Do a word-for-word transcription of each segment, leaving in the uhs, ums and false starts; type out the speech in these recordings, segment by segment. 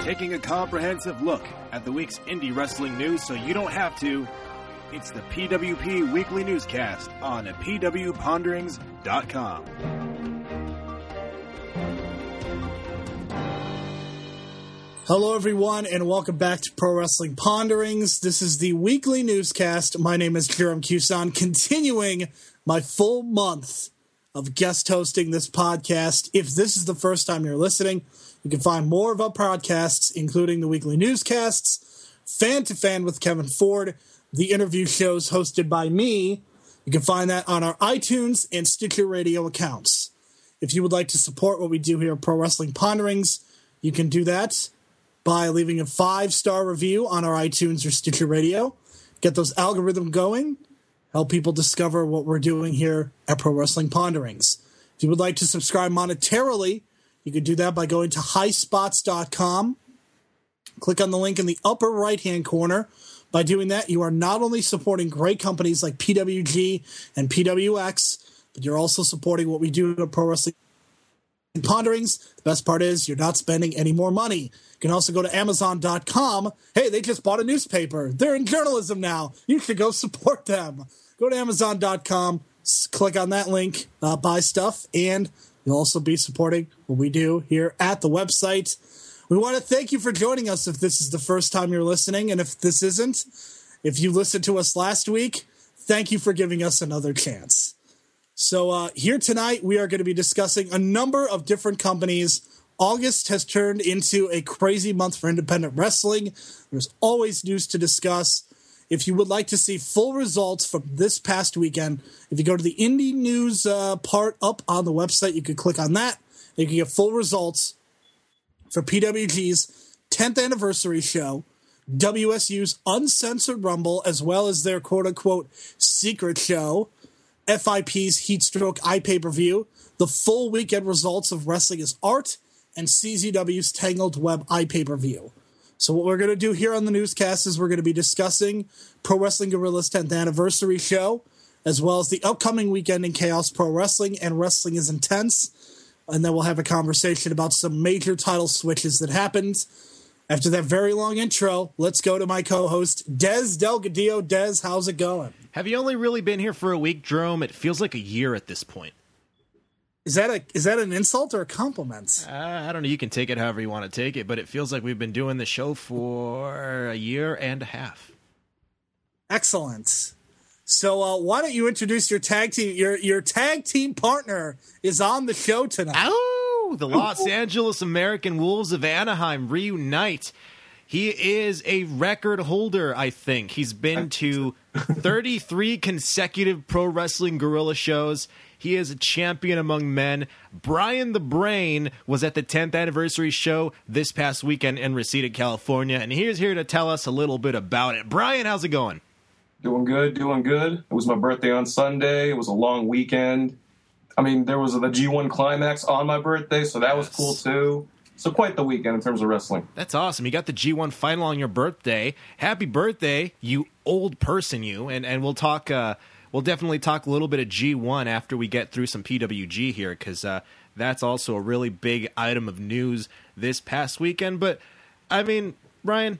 Taking a comprehensive look at the week's indie wrestling news so you don't have to. It's the P W P Weekly Newscast on P W Ponderings dot com. Hello, everyone, and welcome back to Pro Wrestling Ponderings. This is the weekly newscast. My name is Jerome Cuson, continuing my full month of guest hosting this podcast. If this is the first time you're listening, you can find more of our podcasts, including the weekly newscasts, Fan to Fan with Kevin Ford, the interview shows hosted by me. You can find that on our iTunes and Stitcher Radio accounts. If you would like to support what we do here at Pro Wrestling Ponderings, you can do that by leaving a five-star review on our iTunes or Stitcher Radio. Get those algorithms going. Help people discover what we're doing here at Pro Wrestling Ponderings. If you would like to subscribe monetarily, you can do that by going to high spots dot com. Click on the link in the upper right-hand corner. By doing that, you are not only supporting great companies like P W G and P W X, but you're also supporting what we do at Pro Wrestling Ponderings. The best part is you're not spending any more money. You can also go to amazon dot com. Hey, they just bought a newspaper. They're in journalism now. You should go support them. Go to amazon dot com, click on that link, uh, buy stuff, and you'll also be supporting what we do here at the website. We want to thank you for joining us if this is the first time you're listening, and if this isn't, if you listened to us last week, thank you for giving us another chance. So uh, here tonight, we are going to be discussing a number of different companies. August has turned into a crazy month for independent wrestling. There's always news to discuss. If you would like to see full results from this past weekend, if you go to the indie news uh, part up on the website, you can click on that. You can get full results for P W G's tenth anniversary show, W S U's Uncensored Rumble, as well as their quote-unquote secret show, F I P's Heatstroke iPay-Per-View, the full weekend results of Wrestling is Art, and C Z W's Tangled Web iPay-Per-View. So what we're going to do here on the newscast is we're going to be discussing Pro Wrestling Guerrilla's tenth anniversary show, as well as the upcoming weekend in Chaos Pro Wrestling and Wrestling is Intense. And then we'll have a conversation about some major title switches that happened. After that very long intro, let's go to my co-host, Dez Delgadillo. Dez, how's it going? Have you only really been here for a week, Jerome? It feels like a year at this point. Is that a is that an insult or a compliment? Uh, I don't know. You can take it however you want to take it, but it feels like we've been doing the show for a year and a half. Excellent. So uh, why don't you introduce your tag team? Your your tag team partner is on the show tonight. Oh, the Los Angeles American Wolves of Anaheim reunite. He is a record holder, I think. He's been to thirty-three consecutive Pro Wrestling Guerrilla shows. He is a champion among men. Brian the Brain was at the tenth anniversary show this past weekend in Reseda, California, and he's here to tell us a little bit about it. Brian, how's it going? Doing good, doing good. It was my birthday on Sunday. It was a long weekend. I mean, there was the G one Climax on my birthday, so that was cool too. So quite the weekend in terms of wrestling. That's awesome. You got the G one final on your birthday. Happy birthday, you old person, you. And and we'll talk. Uh, we'll definitely talk a little bit of G one after we get through some P W G here, because uh, that's also a really big item of news this past weekend. But I mean, Ryan,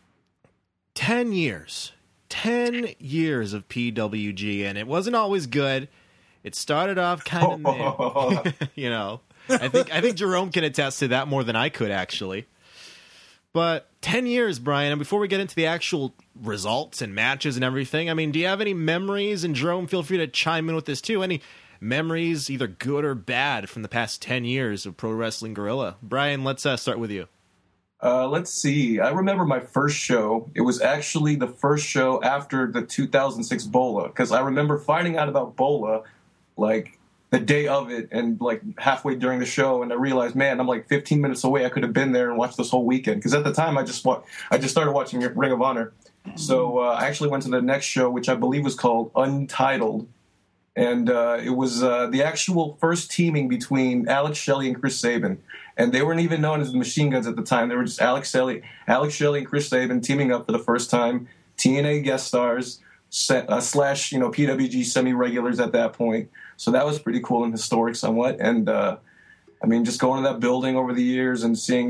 ten years. Ten years of P W G, and it wasn't always good. It started off kind of, you know, I think I think Jerome can attest to that more than I could, actually. But ten years, Brian, and before we get into the actual results and matches and everything, I mean, do you have any memories, and Jerome, feel free to chime in with this too, any memories, either good or bad, from the past ten years of Pro Wrestling Guerrilla? Brian, let's uh, start with you. Uh, let's see. I remember my first show. It was actually the first show after the two thousand six Bola, because I remember finding out about Bola, like, the day of it, and, like, halfway during the show, and I realized, man, I'm, like, fifteen minutes away. I could have been there and watched this whole weekend, because at the time, I just wa- I just started watching Ring of Honor. So uh, I actually went to the next show, which I believe was called Untitled, and uh, it was uh, the actual first teaming between Alex Shelley and Chris Sabin. And they weren't even known as the Machine Guns at the time. They were just Alex Shelley, Alex Shelley and Chris Sabin teaming up for the first time. T N A guest stars, set, uh, slash, you know, P W G semi-regulars at that point. So that was pretty cool and historic somewhat. And, uh, I mean, just going to that building over the years and seeing it,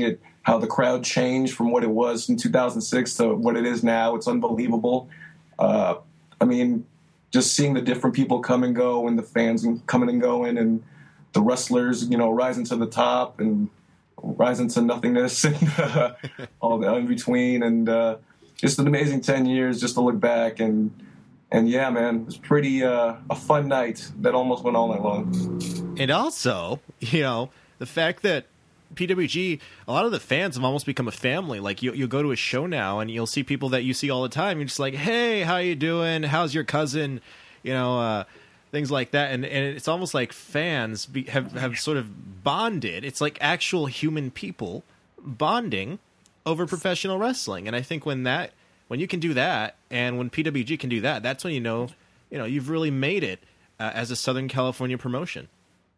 how the crowd changed from what it was in two thousand six to what it is now. It's unbelievable. Uh, I mean, just seeing the different people come and go, and the fans coming and going, and the wrestlers, you know, rising to the top and rising to nothingness, and uh, all the in between, and uh, just an amazing ten years just to look back. And and yeah, man, it was pretty uh, a fun night that almost went all night long. And also, you know, the fact that P W G, a lot of the fans have almost become a family. Like, you, you'll go to a show now and you'll see people that you see all the time. You're just like, hey, how you doing? How's your cousin? You know, uh, things like that. And, and it's almost like fans be, have, have sort of bonded. It's like actual human people bonding over professional wrestling. And I think when that, when you can do that, and when P W G can do that, that's when you know, you know, you've really made it uh, as a Southern California promotion.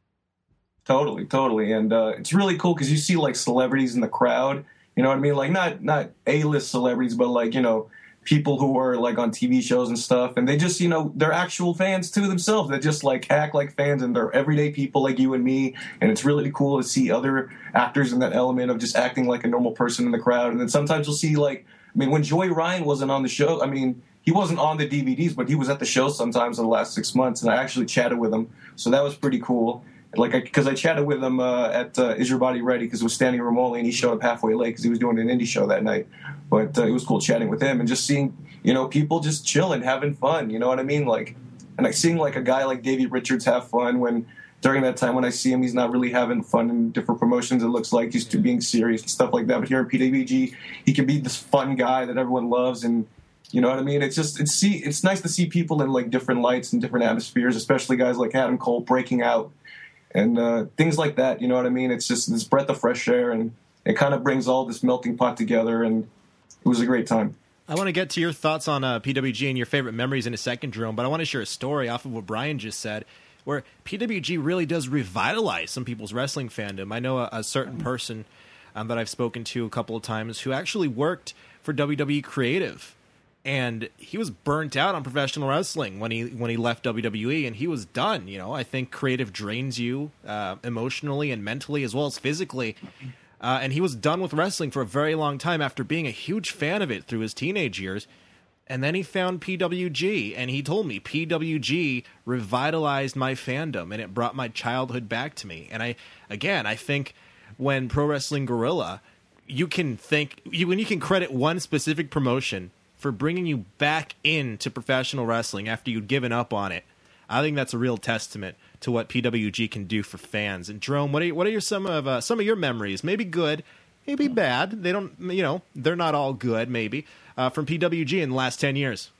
Totally, totally. And uh, it's really cool because you see, like, celebrities in the crowd, you know what I mean? Like, not not A-list celebrities, but, like, you know, people who are, like, on T V shows and stuff. And they just, you know, they're actual fans, too, themselves. They just, like, act like fans, and they're everyday people like you and me. And it's really cool to see other actors in that element of just acting like a normal person in the crowd. And then sometimes you'll see, like, I mean, when Joey Ryan wasn't on the show, I mean, he wasn't on the D V Ds, but he was at the show sometimes in the last six months. And I actually chatted with him. So that was pretty cool. Like, because I, I chatted with him uh, at uh, Is Your Body Ready, because it was Standing Room Only, and he showed up halfway late because he was doing an indie show that night. But uh, it was cool chatting with him and just seeing, you know, people just chilling, having fun. You know what I mean? Like, and like seeing like a guy like Davey Richards have fun when during that time when I see him, he's not really having fun in different promotions. It looks like he's too being serious and stuff like that. But here at P W G, he can be this fun guy that everyone loves, and you know what I mean? It's just it's see it's nice to see people in like different lights and different atmospheres, especially guys like Adam Cole breaking out. And uh, things like that, you know what I mean? It's just this breath of fresh air, and it kind of brings all this melting pot together, and it was a great time. I want to get to your thoughts on uh, P W G and your favorite memories in a second, Jerome, but I want to share a story off of what Brian just said, where P W G really does revitalize some people's wrestling fandom. I know a, a certain person um, that I've spoken to a couple of times who actually worked for W W E Creative, and he was burnt out on professional wrestling when he when he left W W E, and he was done. You know, I think creative drains you uh, emotionally and mentally as well as physically. Uh, and he was done with wrestling for a very long time after being a huge fan of it through his teenage years. And then he found P W G, and he told me P W G revitalized my fandom, and it brought my childhood back to me. And I, again, I think when Pro Wrestling Guerrilla, you can think you, when you can credit one specific promotion for bringing you back into professional wrestling after you'd given up on it, I think that's a real testament to what P W G can do for fans. And Jerome, what are what are your, some of uh, some of your memories? Maybe good, maybe bad. They don't, you know, they're not all good. Maybe uh, from P W G in the last ten years.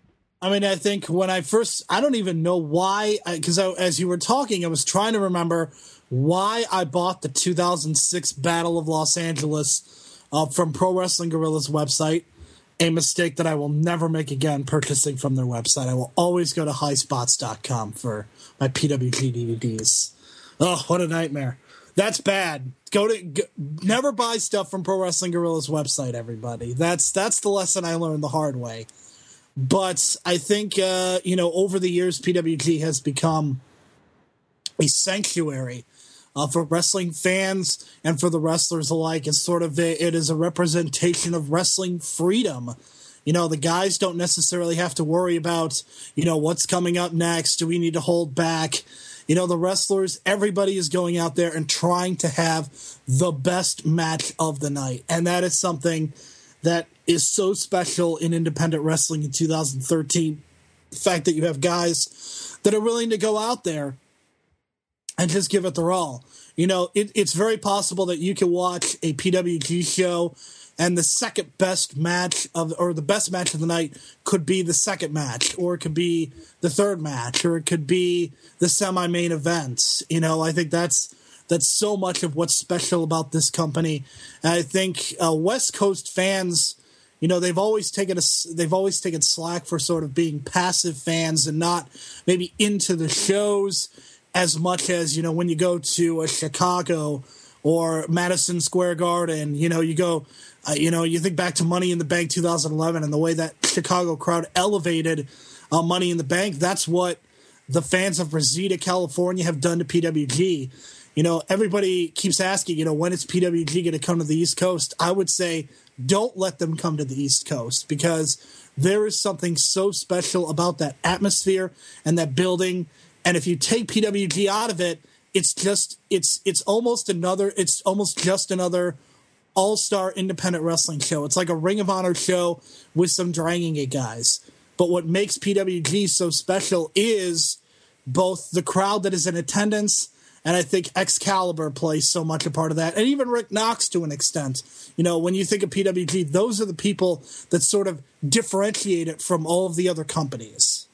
I mean, I think when I first, I don't even know why, because as you were talking, I was trying to remember why I bought the two thousand six Battle of Los Angeles uh, from Pro Wrestling Guerrilla's website. A mistake that I will never make again purchasing from their website. I will always go to high spots dot com for my P W G D V Ds. Oh, what a nightmare. That's bad. Go to go, never buy stuff from Pro Wrestling Guerrilla's website, everybody. That's that's the lesson I learned the hard way. But I think, uh, you know, over the years, P W G has become a sanctuary Uh, for wrestling fans and for the wrestlers alike. It's sort of a, it is a representation of wrestling freedom. You know, the guys don't necessarily have to worry about, you know, what's coming up next. Do we need to hold back? You know, the wrestlers, everybody is going out there and trying to have the best match of the night. And that is something that is so special in independent wrestling in two thousand thirteen. The fact that you have guys that are willing to go out there and just give it their all. You know, it, it's very possible that you can watch a P W G show and the second best match of, or the best match of the night could be the second match, or it could be the third match, or it could be the semi-main event. You know, I think that's that's so much of what's special about this company. And I think uh, West Coast fans, you know, they've always taken a, they've always taken slack for sort of being passive fans and not maybe into the shows as much as, you know, when you go to a Chicago or Madison Square Garden, you know, you go, uh, you know, you think back to Money in the Bank two thousand eleven and the way that Chicago crowd elevated uh, Money in the Bank. That's what the fans of Reseda, California have done to P W G. You know, everybody keeps asking, you know, when is P W G going to come to the East Coast? I would say don't let them come to the East Coast, because there is something so special about that atmosphere and that building. And if you take P W G out of it, it's just it's it's almost another it's almost just another all-star independent wrestling show. It's like a Ring of Honor show with some Dragon Gate guys. But what makes P W G so special is both the crowd that is in attendance, and I think Excalibur plays so much a part of that, and even Rick Knox to an extent. You know, when you think of P W G, those are the people that sort of differentiate it from all of the other companies.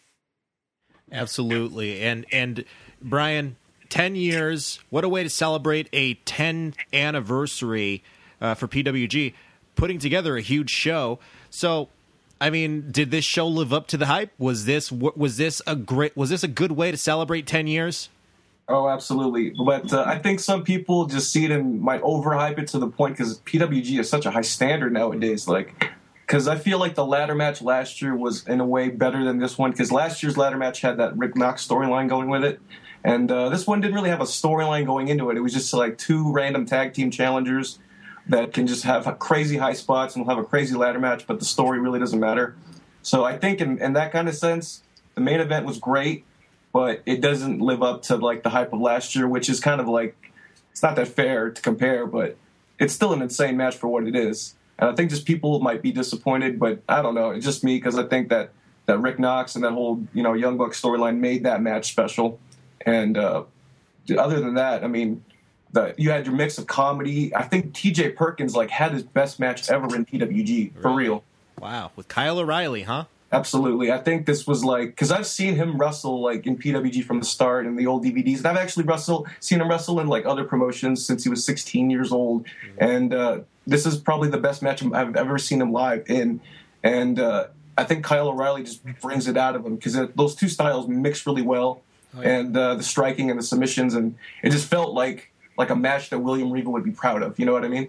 Absolutely. And, and Brian, ten years, what a way to celebrate a tenth anniversary uh, for P W G, putting together a huge show. So, I mean, did this show live up to the hype? Was this was this a great was this a good way to celebrate ten years? Oh, absolutely. But uh, I think some people just see it and might overhype it to the point, because P W G is such a high standard nowadays. Like, because I feel like the ladder match last year was in a way better than this one, because last year's ladder match had that Rick Knox storyline going with it. And uh, this one didn't really have a storyline going into it. It was just like two random tag team challengers that can just have crazy high spots and will have a crazy ladder match, but the story really doesn't matter. So I think in, in that kind of sense, the main event was great, but it doesn't live up to like the hype of last year, which is kind of like, it's not that fair to compare, but it's still an insane match for what it is. And I think just people might be disappointed, but I don't know. It's just me, because I think that, that Rick Knox and that whole, you know, Young Bucks storyline made that match special. And uh, other than that, I mean, the, you had your mix of comedy. I think T J Perkins like had his best match ever in P W G, for Really? real. Wow, with Kyle O'Reilly, huh? Absolutely. I think this was like, because I've seen him wrestle like in P W G from the start in the old D V Ds, and I've actually wrestled, seen him wrestle in like other promotions since he was sixteen years old. Mm-hmm. And uh, this is probably the best match I've ever seen him live in. And uh, I think Kyle O'Reilly just brings it out of him, because those two styles mix really well. Oh, yeah. And uh, the striking and the submissions, and it just felt like like a match that William Regal would be proud of. You know what I mean?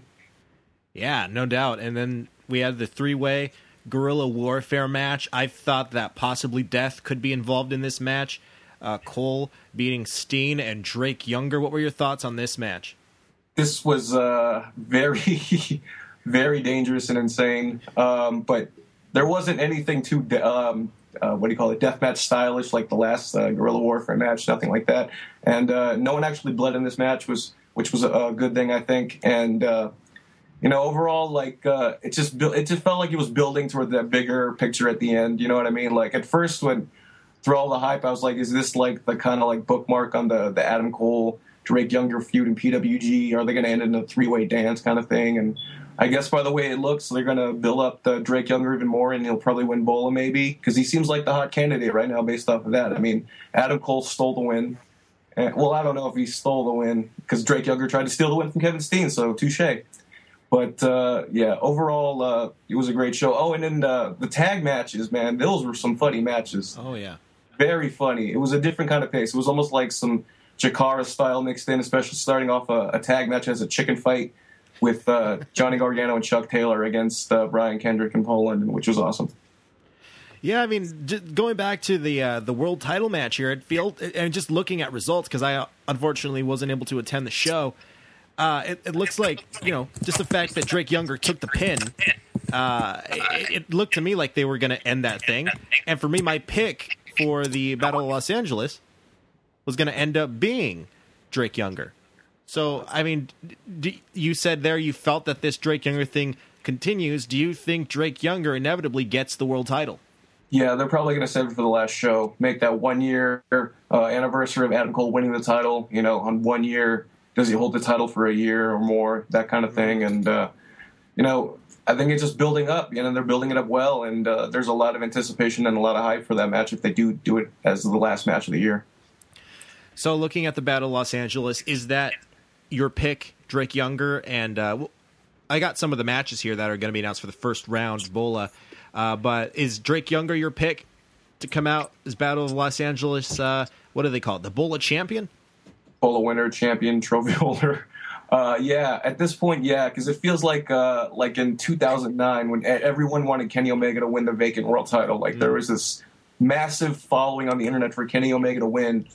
Yeah, no doubt. And then we had the three-way guerrilla warfare match. I thought that possibly Death could be involved in this match. Uh, Cole beating Steen and Drake Younger. What were your thoughts on this match? This was uh, very, very dangerous and insane. Um, but there wasn't anything too, de- um, uh, what do you call it, deathmatch stylish like the last uh, guerrilla warfare match, nothing like that. And uh, no one actually bled in this match, was which was a, a good thing, I think. And uh, you know, overall, like uh, it just it just felt like it was building toward that bigger picture at the end. You know what I mean? Like at first, when through all the hype, I was like, is this like the kind of like bookmark on the the Adam Cole Drake Younger feud in P W G? Are they going to end in a three way dance kind of thing? And I guess by the way it looks, they're going to build up the Drake Younger even more, and he'll probably win Bola maybe, because he seems like the hot candidate right now based off of that. I mean, Adam Cole stole the win. And, well, I don't know if he stole the win, because Drake Younger tried to steal the win from Kevin Steen, so touche. But, uh, yeah, overall, uh, it was a great show. Oh, and then uh, the tag matches, man, those were some funny matches. Oh, yeah. Very funny. It was a different kind of pace. It was almost like some Jakara style mixed in, especially starting off a, a tag match as a chicken fight with uh, Johnny Gargano and Chuck Taylor against uh, Brian Kendrick and Paul London, which was awesome. Yeah, I mean, just going back to the uh, the world title match here, it feels, and just looking at results, because I unfortunately wasn't able to attend the show, uh, it, it looks like, you know, just the fact that Drake Younger took the pin, uh, it, it looked to me like they were going to end that thing. And for me, my pick for the Battle of Los Angeles was going to end up being Drake Younger. So, I mean, d- you said there you felt that this Drake Younger thing continues. Do you think Drake Younger inevitably gets the world title? Yeah, they're probably going to save it for the last show. Make that one year uh, anniversary of Adam Cole winning the title. You know, on one year, does he hold the title for a year or more? That kind of thing. And, uh, you know, I think it's just building up. You know, they're building it up well. And uh, there's a lot of anticipation and a lot of hype for that match if they do do it as the last match of the year. So looking at the Battle of Los Angeles, is that your pick, Drake Younger? And uh, I got some of the matches here that are going to be announced for the first round, Bola. Uh, but is Drake Younger your pick to come out as Battle of Los Angeles? Uh, what do they call it? The Bola champion? Bola winner, champion, trophy holder. Uh, yeah, at this point, yeah, because it feels like uh, like in two thousand nine when everyone wanted Kenny Omega to win the vacant world title. Like mm. there was this massive following on the internet for Kenny Omega to win.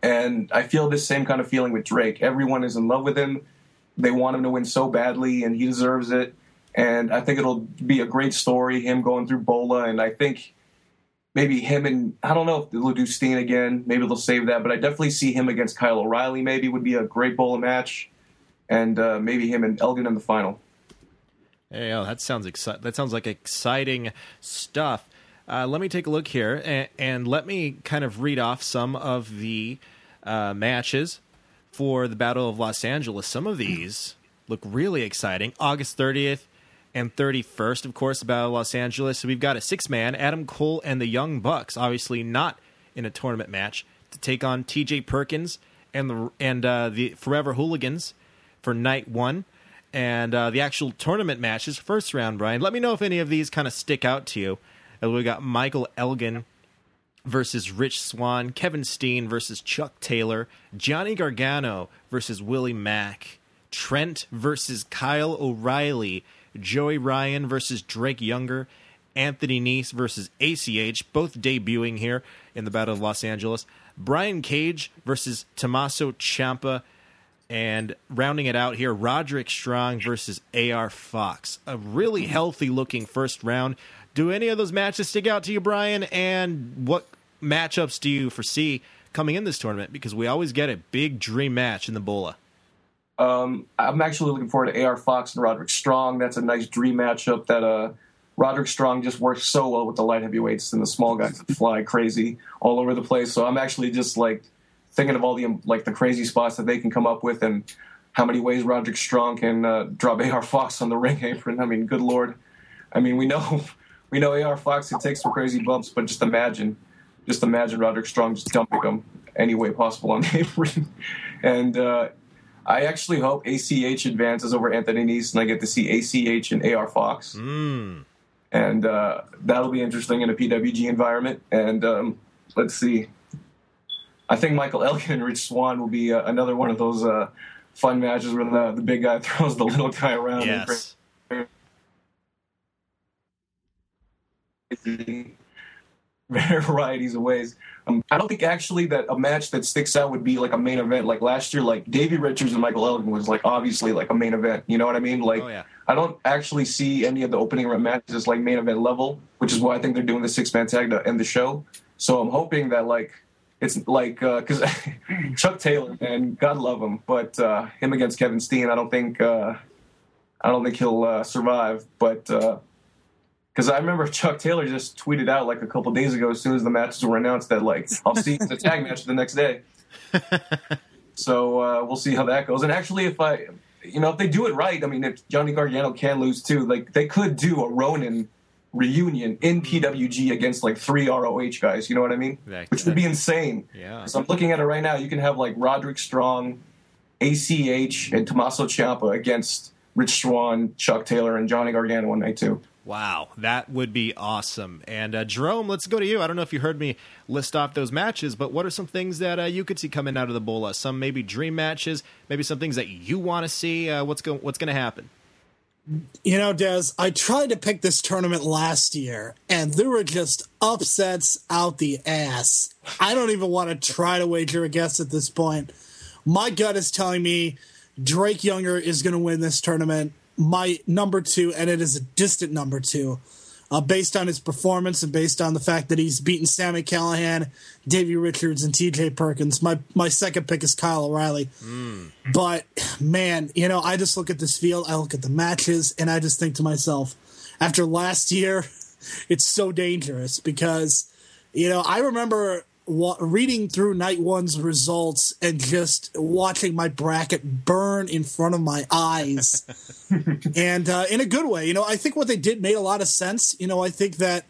And I feel this same kind of feeling with Drake. Everyone is in love with him. They want him to win so badly, and he deserves it. And I think it'll be a great story, him going through Bola. And I think maybe him and, I don't know if they'll do Steen again. Maybe they'll save that. But I definitely see him against Kyle O'Reilly maybe would be a great Bola match. And uh, maybe him and Elgin in the final. Hey, oh, that sounds exci- That sounds like exciting stuff. Uh, let me take a look here, and, and let me kind of read off some of the uh, matches for the Battle of Los Angeles. Some of these look really exciting. August thirtieth and thirty-first, of course, the Battle of Los Angeles. So we've got a six-man, Adam Cole and the Young Bucks, obviously not in a tournament match, to take on T J Perkins and the and uh, the Forever Hooligans for night one. And uh, the actual tournament matches, first round, Brian. Let me know if any of these kind of stick out to you. We got Michael Elgin versus Rich Swann, Kevin Steen versus Chuck Taylor, Johnny Gargano versus Willie Mack, Trent versus Kyle O'Reilly, Joey Ryan versus Drake Younger, Anthony Nese versus A C H, both debuting here in the Battle of Los Angeles, Brian Cage versus Tommaso Ciampa, and rounding it out here, Roderick Strong versus A R Fox. A really healthy-looking first round. Do any of those matches stick out to you, Brian? And what matchups do you foresee coming in this tournament? Because we always get a big dream match in the Bola. Um, I'm actually looking forward to A R Fox and Roderick Strong. That's a nice dream matchup that uh, Roderick Strong just works so well with the light heavyweights and the small guys that fly crazy all over the place. So I'm actually just like thinking of all the like the crazy spots that they can come up with and how many ways Roderick Strong can uh, drop A R Fox on the ring apron. I mean, good Lord. I mean, we know... We know A R Fox can take some crazy bumps, but just imagine, just imagine Roderick Strong just dumping him any way possible on the apron. And uh, I actually hope A C H advances over Anthony Nese, and I get to see A C H and A R Fox. Mm. And uh, that'll be interesting in a P W G environment. And um, let's see. I think Michael Elgin and Rich Swann will be uh, another one of those uh, fun matches where the, the big guy throws the little guy around. Yes. Varieties of ways. Um, I don't think actually that a match that sticks out would be like a main event. Like last year, like Davey Richards and Michael Elgin was like obviously like a main event. You know what I mean? Like oh, yeah. I don't actually see any of the opening matches like main event level, which is why I think they're doing the six man tag to end the show. So I'm hoping that like it's like because uh, Chuck Taylor, man, God love him, but uh, him against Kevin Steen, I don't think uh, I don't think he'll uh, survive, but. Uh, Because I remember Chuck Taylor just tweeted out like a couple days ago, as soon as the matches were announced, that like I'll see the tag match the next day. So uh, we'll see how that goes. And actually, if I, you know, if they do it right, I mean, if Johnny Gargano can lose too, like they could do a Ronin reunion in P W G against like three R O H guys. You know what I mean? That, Which would be insane. Yeah. So I'm looking at it right now. You can have like Roderick Strong, A C H, and Tommaso Ciampa against Rich Swann, Chuck Taylor, and Johnny Gargano on night two. Wow, that would be awesome. And uh, Jerome, let's go to you. I don't know if you heard me list off those matches, but what are some things that uh, you could see coming out of the Bola? Some maybe dream matches, maybe some things that you want to see. Uh, what's going What's going to happen? You know, Des, I tried to pick this tournament last year, and there were just upsets out the ass. I don't even want to try to wager a guess at this point. My gut is telling me Drake Younger is going to win this tournament. My number two, and it is a distant number two, uh, based on his performance and based on the fact that he's beaten Sami Callihan, Davey Richards, and T J Perkins. My my second pick is Kyle O'Reilly. Mm. But, man, you know, I just look at this field, I look at the matches, and I just think to myself, after last year, it's so dangerous because, you know, I remember wa- reading through night one's results and just watching my bracket burn in front of my eyes. And uh, in a good way. You know, I think what they did made a lot of sense. You know, I think that,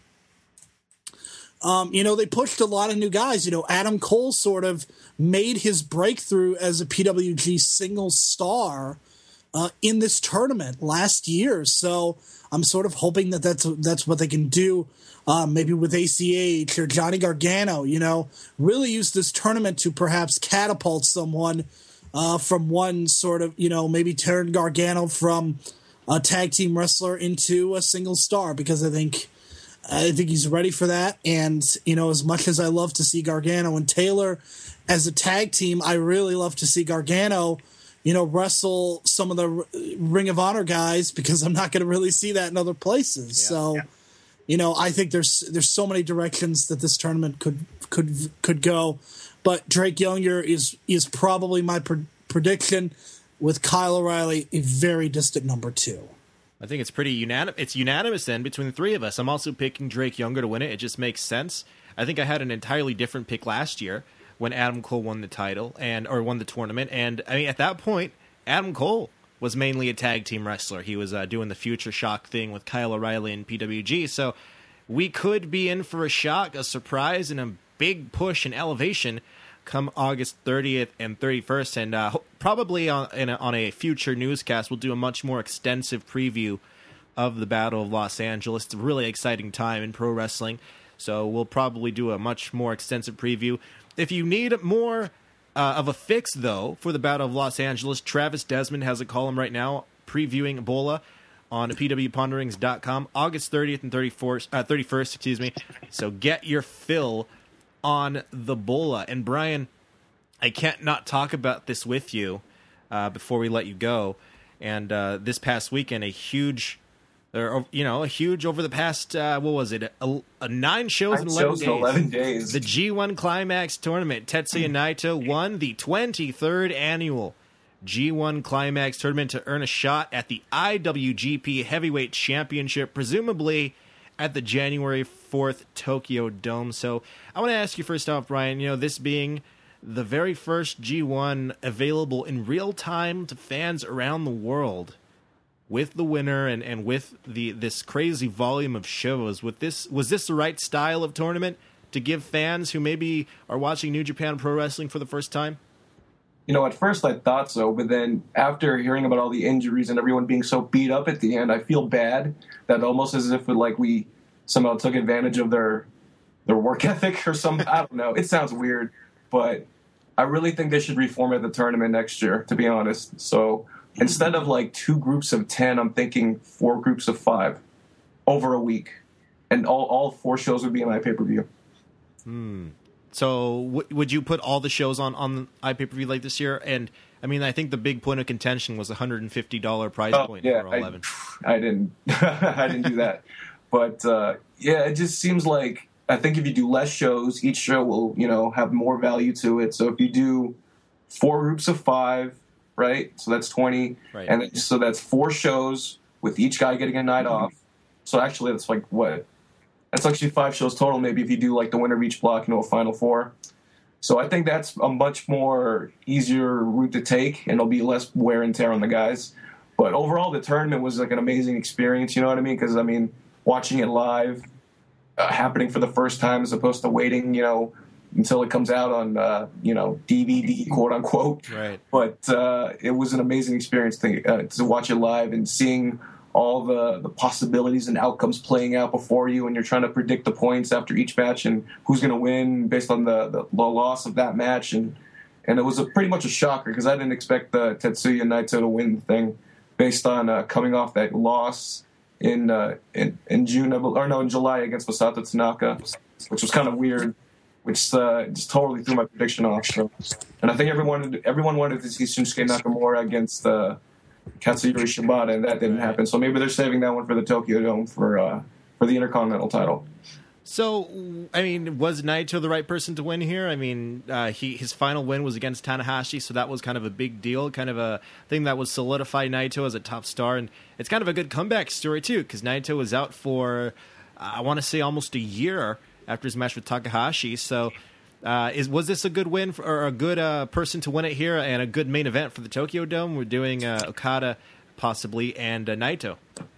um, you know, they pushed a lot of new guys. You know, Adam Cole sort of made his breakthrough as a P W G single star uh, in this tournament last year. So I'm sort of hoping that that's, that's what they can do. Um, maybe with A C H or Johnny Gargano, you know, really use this tournament to perhaps catapult someone uh, from one sort of, you know, maybe turn Gargano from a tag team wrestler into a single star, because I think I think he's ready for that. And, you know, as much as I love to see Gargano and Taylor as a tag team, I really love to see Gargano, you know, wrestle some of the Ring of Honor guys, because I'm not going to really see that in other places. Yeah. So, yeah. you know, I think there's there's so many directions that this tournament could could could go. But Drake Younger is is probably my pre- prediction, with Kyle O'Reilly a very distant number two. I think it's pretty unanimous. It's unanimous then between the three of us. I'm also picking Drake Younger to win it. It just makes sense. I think I had an entirely different pick last year when Adam Cole won the title and or won the tournament. And I mean, at that point, Adam Cole was mainly a tag team wrestler. He was uh, doing the Future Shock thing with Kyle O'Reilly and P W G. So we could be in for a shock, a surprise, and a big push and elevation come August thirtieth and thirty-first, and uh, probably on, in a, on a future newscast, we'll do a much more extensive preview of the Battle of Los Angeles. It's a really exciting time in pro wrestling, so we'll probably do a much more extensive preview. If you need more uh, of a fix, though, for the Battle of Los Angeles, Travis Desmond has a column right now previewing Ebola on P W Ponderings dot com, August thirtieth and thirty-first, uh, thirty-first, excuse me. So get your fill on the Bola. And Brian, I can't not talk about this with you uh, before we let you go. And uh, this past weekend, a huge, or you know, a huge over the past uh, what was it, a, a nine shows in eleven shows days. In eleven days. The G one Climax tournament. Tetsuya Naito won the twenty-third annual G one Climax tournament to earn a shot at the I W G P Heavyweight Championship, presumably at the January fourth Tokyo Dome. So I want to ask you first off, Brian, you know, this being the very first G one available in real time to fans around the world, with the winner and, and with the this crazy volume of shows, with this was this the right style of tournament to give fans who maybe are watching New Japan Pro Wrestling for the first time? You know, at first I thought so, but then after hearing about all the injuries and everyone being so beat up at the end, I feel bad that almost as if like we somehow took advantage of their their work ethic or something. I don't know. It sounds weird, but I really think they should reformat the tournament next year, to be honest. So instead of like two groups of ten, I'm thinking four groups of five over a week, and all, all four shows would be on iPay-per-view. Hmm. So w- would you put all the shows on, on iPay-per-view like this year? And, I mean, I think the big point of contention was a one hundred fifty dollars prize oh, point yeah, for all eleven. I, I didn't I didn't do that. But, uh, yeah, it just seems like I think if you do less shows, each show will, you know, have more value to it. So if you do four groups of five, right, so that's twenty. Right. And then, so that's four shows with each guy getting a night mm-hmm. off. So actually that's like what? That's actually five shows total, maybe, if you do like the winner of each block, you know, a final four. So I think that's a much more easier route to take, and it'll be less wear and tear on the guys. But overall, the tournament was like an amazing experience, you know what I mean? Because, I mean, watching it live, uh, happening for the first time as opposed to waiting, you know, until it comes out on, uh, you know, D V D, quote unquote. Right. But uh, it was an amazing experience to, uh, to watch it live and seeing all the, the possibilities and outcomes playing out before you, and you're trying to predict the points after each match and who's going to win based on the, the, the loss of that match. And and it was a, pretty much a shocker because I didn't expect the Tetsuya Naito to win the thing based on uh, coming off that loss in uh, in, in June of, or no in July against Masato Tanaka, which was kind of weird, which uh, just totally threw my prediction off. So, and I think everyone everyone wanted to see Shinsuke Nakamura against uh, Katsuyori Shibata, and that didn't happen. So maybe they're saving that one for the Tokyo Dome for uh, for the Intercontinental title. So, I mean, was Naito the right person to win here? I mean, uh, he his final win was against Tanahashi, so that was kind of a big deal, kind of a thing that was solidified Naito as a top star. And it's kind of a good comeback story, too, because Naito was out for, uh, I want to say, almost a year after his match with Takahashi. So uh, is was this a good win for, or a good uh, person to win it here and a good main event for the Tokyo Dome? We're doing uh, Okada, possibly, and uh, Naito.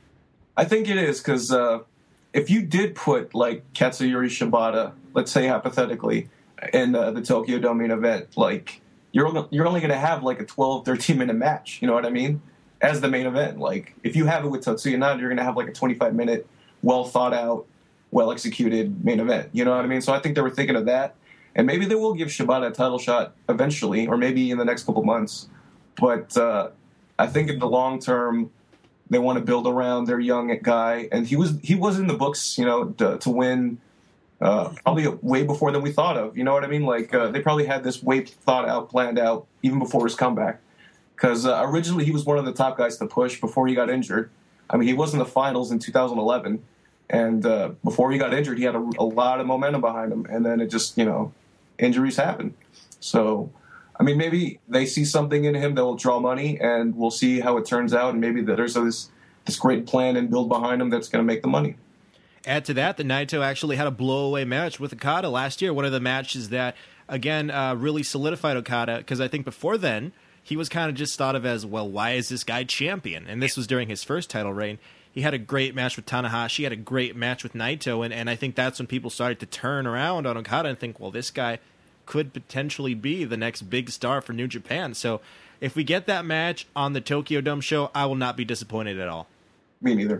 I think it is, because uh, if you did put, like, Katsuyori Shibata, let's say hypothetically, in uh, the Tokyo Dome main event, like, you're only, you're only going to have, like, a twelve, thirteen-minute match, you know what I mean, as the main event. Like, if you have it with Tetsuya Naito, you're going to have, like, a twenty-five-minute, well-thought-out, well-executed main event, you know what I mean? So I think they were thinking of that. And maybe they will give Shibata a title shot eventually, or maybe in the next couple months. But uh, I think in the long term, they want to build around their young guy, and he was he was in the books, you know, to, to win uh, probably way before than we thought of. You know what I mean? Like uh, they probably had this way thought out, planned out even before his comeback. Because uh, originally he was one of the top guys to push before he got injured. I mean, he was in the finals in two thousand eleven, and uh, before he got injured, he had a, a lot of momentum behind him, and then it just, you know, injuries happen. So, I mean, maybe they see something in him that will draw money, and we'll see how it turns out, and maybe there's this this great plan and build behind him that's going to make the money. Add to that, the Naito actually had a blow-away match with Okada last year, one of the matches that, again, uh, really solidified Okada, because I think before then, he was kind of just thought of as, well, why is this guy champion? And this was during his first title reign. He had a great match with Tanahashi, he had a great match with Naito, and, and I think that's when people started to turn around on Okada and think, well, this guy could potentially be the next big star for New Japan. So if we get that match on the Tokyo Dome show, I will not be disappointed at all. Me neither.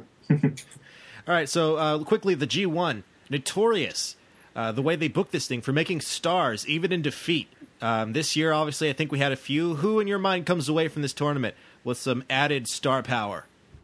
All right, so uh, quickly, the G one, notorious, uh, the way they booked this thing for making stars, even in defeat. Um, this year, obviously, I think we had a few. Who, in your mind, comes away from this tournament with some added star power?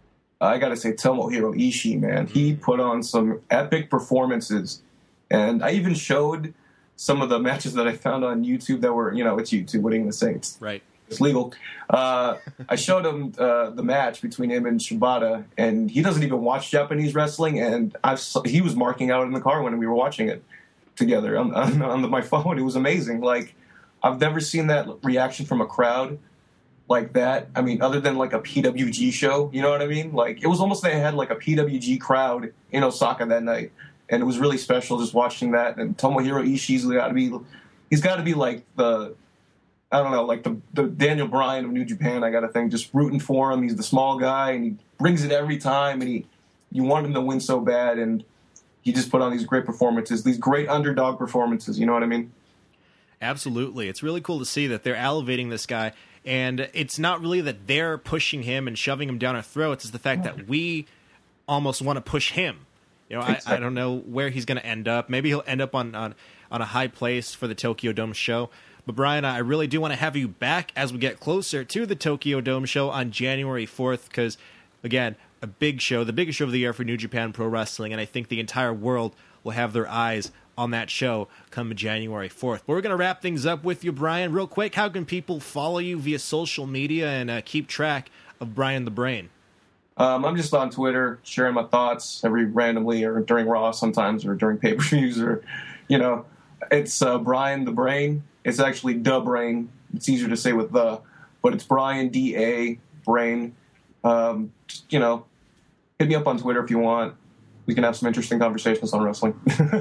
I got to say, Tomohiro Ishii, man. He put on some epic performances. And I even showed some of the matches that I found on YouTube that were, you know, it's YouTube, what are you going to say? It's, right. It's legal. Uh, I showed him uh, the match between him and Shibata, and he doesn't even watch Japanese wrestling, and I've, he was marking out in the car when we were watching it together on, on, on my phone. It was amazing. Like, I've never seen that reaction from a crowd like that. I mean, other than like a P W G show, you know what I mean? Like, it was almost they had like a P W G crowd in Osaka that night, and it was really special just watching that. And Tomohiro Ishii's got to be, he's got to be like the, I don't know, like the, the Daniel Bryan of New Japan. I got to think, just rooting for him. He's the small guy, and he brings it every time, and he, you want him to win so bad, and he just put on these great performances, these great underdog performances. You know what I mean? Absolutely. It's really cool to see that they're elevating this guy, and it's not really that they're pushing him and shoving him down our throats. It's the fact that we almost want to push him. You know, exactly. I, I don't know where he's going to end up. Maybe he'll end up on, on, on a high place for the Tokyo Dome show. But, Brian, I really do want to have you back as we get closer to the Tokyo Dome show on January fourth because, again, a big show, the biggest show of the year for New Japan Pro Wrestling, and I think the entire world will have their eyes on that show come January fourth. But we're going to wrap things up with you, Brian. Real quick, how can people follow you via social media and uh, keep track of Brian the Brain? Um, I'm just on Twitter sharing my thoughts every randomly or during Raw sometimes or during pay-per-views or, you know, it's uh, Brian the Brain. It's actually Da Brain. It's easier to say with the, but it's Brian D A Brain. Um, just, you know, hit me up on Twitter if you want. We can have some interesting conversations on wrestling.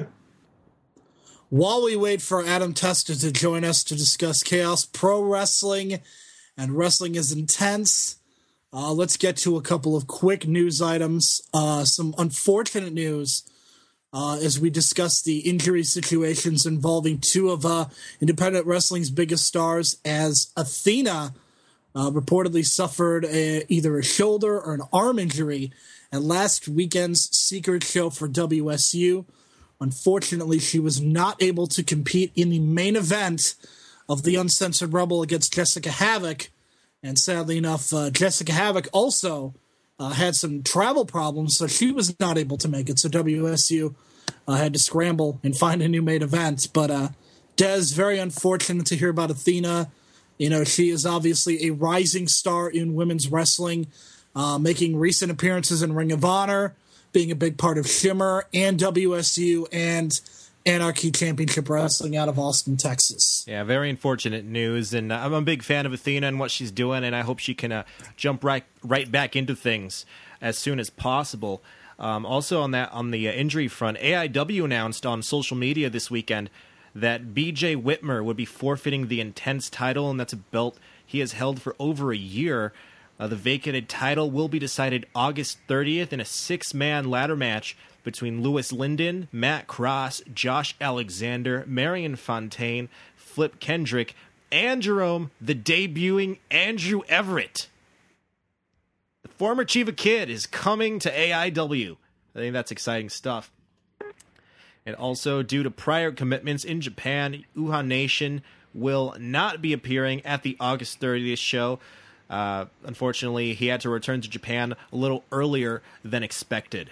While we wait for Adam Testa to join us to discuss Chaos Pro Wrestling and Wrestling is Intense, uh, let's get to a couple of quick news items. Uh, some unfortunate news uh, as we discuss the injury situations involving two of uh, independent wrestling's biggest stars, as Athena uh, reportedly suffered a, either a shoulder or an arm injury at last weekend's Secret show for W S U. Unfortunately, she was not able to compete in the main event of the Uncensored Rumble against Jessica Havoc. And sadly enough, uh, Jessica Havoc also uh, had some travel problems, so she was not able to make it. So W S U uh, had to scramble and find a new main event. But uh, Des, very unfortunate to hear about Athena. You know, she is obviously a rising star in women's wrestling, uh, making recent appearances in Ring of Honor, being a big part of Shimmer and W S U and Anarchy Championship Wrestling out of Austin, Texas. Yeah, very unfortunate news, and uh, I'm a big fan of Athena and what she's doing, and I hope she can uh, jump right right back into things as soon as possible. Um, also on that on the uh, injury front, A I W announced on social media this weekend that B J Whitmer would be forfeiting the Intense title, and that's a belt he has held for over a year. Uh, the vacated title will be decided August thirtieth in a six-man ladder match between Lewis Linden, Matt Cross, Josh Alexander, Marion Fontaine, Flip Kendrick, and Jerome, the debuting Andrew Everett. The former Chiva Kid is coming to A I W. I think that's exciting stuff. And also, due to prior commitments in Japan, Uhaa Nation will not be appearing at the August thirtieth show. Uh, unfortunately, he had to return to Japan a little earlier than expected.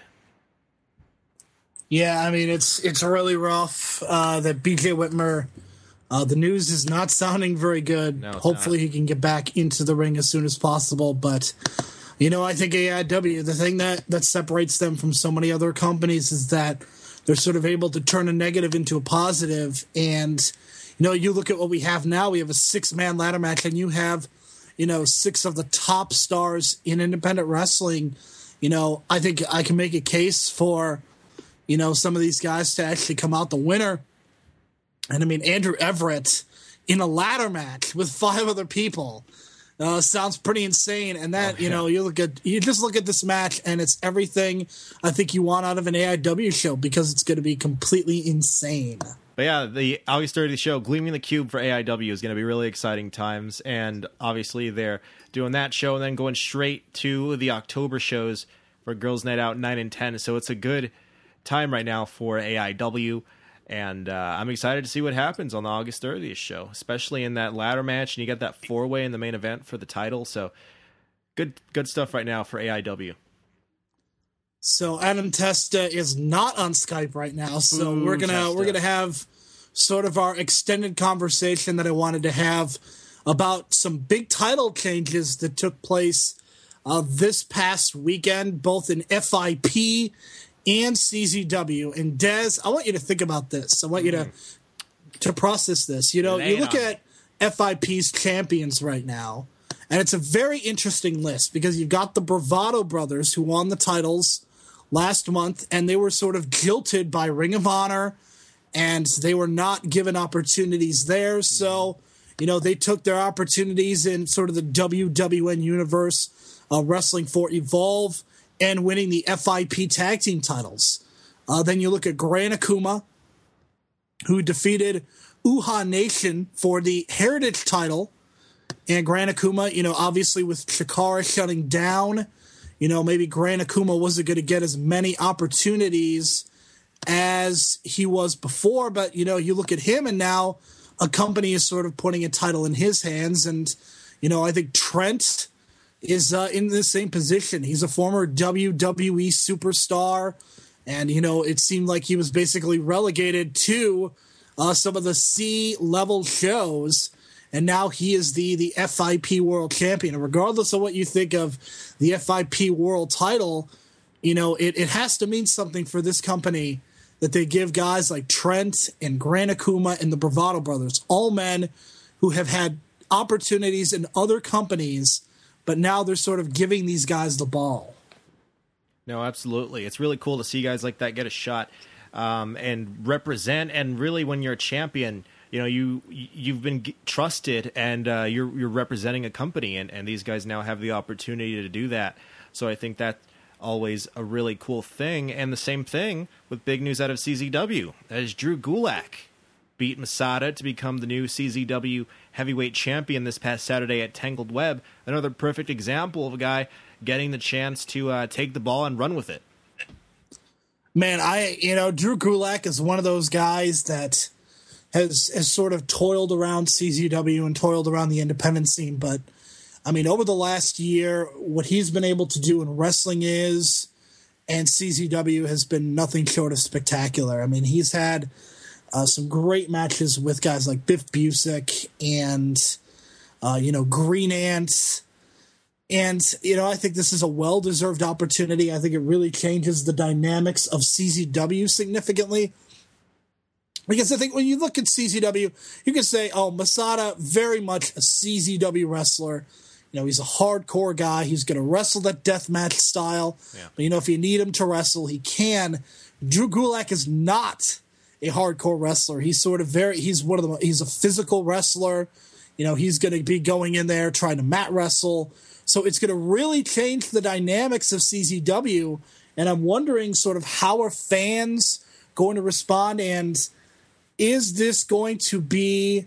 Yeah, I mean, it's it's really rough uh, that B J Whitmer, uh, the news is not sounding very good. No, Hopefully not. he can get back into the ring as soon as possible. But, you know, I think A I W, the thing that, that separates them from so many other companies is that they're sort of able to turn a negative into a positive. And, you know, you look at what we have now. We have a six-man ladder match, and you have, you know, six of the top stars in independent wrestling. You know, I think I can make a case for, you know, some of these guys to actually come out the winner. And I mean, Andrew Everett in a ladder match with five other people uh, sounds pretty insane. And that, oh, yeah. you know, you look at, you just look at this match and it's everything I think you want out of an A I W show, because it's going to be completely insane. But yeah, the August thirtieth show, Gleaming the Cube for A I W, is going to be really exciting times. And obviously they're doing that show and then going straight to the October shows for Girls Night Out nine and ten. So it's a good time right now for A I W, and uh, I'm excited to see what happens on the August thirtieth show, especially in that ladder match, and you get that four-way in the main event for the title. So good good stuff right now for A I W. So Adam Testa is not on Skype right now, so Ooh, we're gonna Testa. we're gonna have sort of our extended conversation that I wanted to have about some big title changes that took place uh, this past weekend, both in F I P and C Z W. And Dez, I want you to think about this. I want you to to process this. You know, you look at F I P's champions right now, and it's a very interesting list because you've got the Bravado brothers who won the titles last month, and they were sort of jilted by Ring of Honor, and they were not given opportunities there. So, you know, they took their opportunities in sort of the W W N universe, uh, wrestling for Evolve, and winning the F I P tag team titles. Uh, then you look at Gran Akuma, who defeated Uhaa Nation for the Heritage title. And Gran Akuma, you know, obviously with Chikara shutting down, you know, maybe Gran Akuma wasn't going to get as many opportunities as he was before. But, you know, you look at him and now a company is sort of putting a title in his hands. And, you know, I think Trent is uh, in the same position. He's a former W W E superstar, and, you know, it seemed like he was basically relegated to uh, some of the C-level shows, and now he is the, the F I P World Champion. And regardless of what you think of the F I P World title, you know, it, it has to mean something for this company that they give guys like Trent and Gran Akuma and the Bravado brothers, all men who have had opportunities in other companies, but now they're sort of giving these guys the ball. No, absolutely. It's really cool to see guys like that get a shot um, and represent. And really, when you're a champion, you know, you you've been g- trusted, and uh, you're you're representing a company, and, and these guys now have the opportunity to do that. So I think that's always a really cool thing. And the same thing with big news out of C Z W, as Drew Gulak beat Masada to become the new C Z W heavyweight champion this past Saturday at Tangled Web. Another perfect example of a guy getting the chance to uh, take the ball and run with it. Man, I you know, Drew Gulak is one of those guys that has has sort of toiled around C Z W and toiled around the independent scene, but I mean, over the last year, what he's been able to do in wrestling is, and C Z W has been nothing short of spectacular. I mean, he's had uh, some great matches with guys like Biff Busick and, uh, you know, Green Ant. And, you know, I think this is a well-deserved opportunity. I think it really changes the dynamics of C Z W significantly. Because I think when you look at C Z W, you can say, oh, Masada, very much a C Z W wrestler. You know, he's a hardcore guy. He's going to wrestle that deathmatch style. Yeah. But, you know, if you need him to wrestle, he can. Drew Gulak is not a hardcore wrestler. He's sort of very, he's one of the, he's a physical wrestler. You know, he's going to be going in there trying to mat wrestle. So it's going to really change the dynamics of C Z W. And I'm wondering sort of how are fans going to respond, and is this going to be,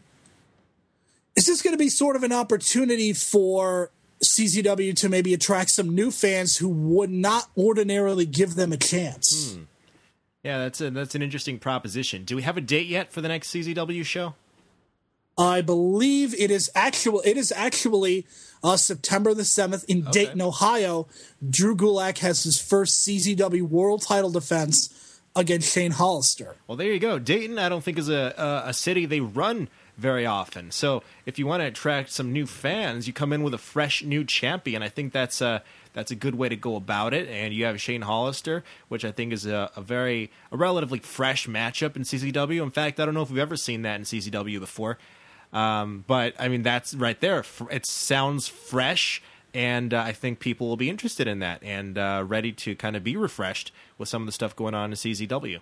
is this going to be sort of an opportunity for C Z W to maybe attract some new fans who would not ordinarily give them a chance? Hmm. Yeah, that's a, that's an interesting proposition. Do we have a date yet for the next C Z W show? I believe it is actual. It is actually uh, September the seventh in okay. Dayton, Ohio. Drew Gulak has his first C Z W World Title defense against Shane Hollister. Well, there you go. Dayton, I don't think is a a, a city they run very often. So if you want to attract some new fans, you come in with a fresh new champion. I think that's a that's a good way to go about it. And you have Shane Hollister, which I think is a, a very a relatively fresh matchup in C Z W. In fact, I don't know if we've ever seen that in C Z W before. Um, but I mean, that's right there. It sounds fresh, and uh, I think people will be interested in that and uh, ready to kind of be refreshed with some of the stuff going on in C Z W.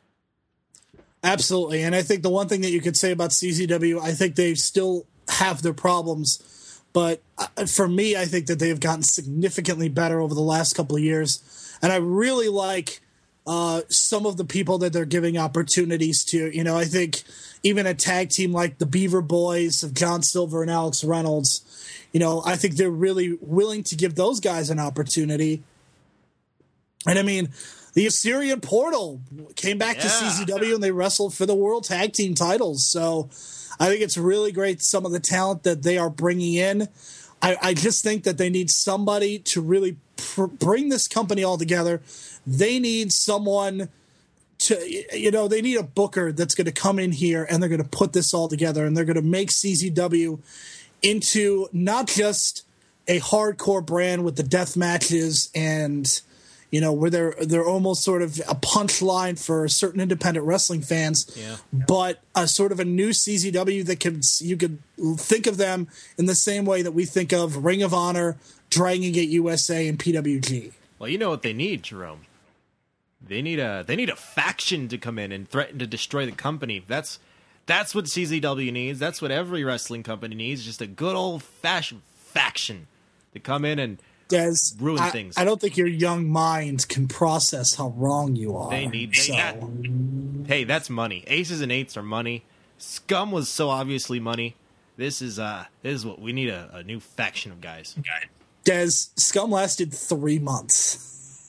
Absolutely. And I think the one thing that you could say about C Z W, I think they still have their problems, but for me, I think that they've gotten significantly better over the last couple of years. And I really like uh, some of the people that they're giving opportunities to. You know, I think even a tag team like the Beaver Boys of John Silver and Alex Reynolds, you know, I think they're really willing to give those guys an opportunity. And I mean, the Assyrian Portal came back yeah. to C Z W and they wrestled for the World Tag Team titles. So I think it's really great, some of the talent that they are bringing in. I, I just think that they need somebody to really pr- bring this company all together. They need someone to, you know, they need a booker that's going to come in here and they're going to put this all together and they're going to make C Z W into not just a hardcore brand with the death matches and, you know, where they're they're almost sort of a punchline for certain independent wrestling fans, yeah. but a sort of a new C Z W that can you could think of them in the same way that we think of Ring of Honor, Dragon Gate U S A, and P W G. Well, you know what they need, Jerome. They need a they need a faction to come in and threaten to destroy the company. That's that's what C Z W needs. That's what every wrestling company needs. Just a good old fashioned faction to come in and Des, ruin I, things. I don't think your young mind can process how wrong you are. They need they, so. that. Hey, that's money. Aces and eights are money. Scum was so obviously money. This is uh this is what we need, a, a new faction of guys. Des, Scum lasted three months.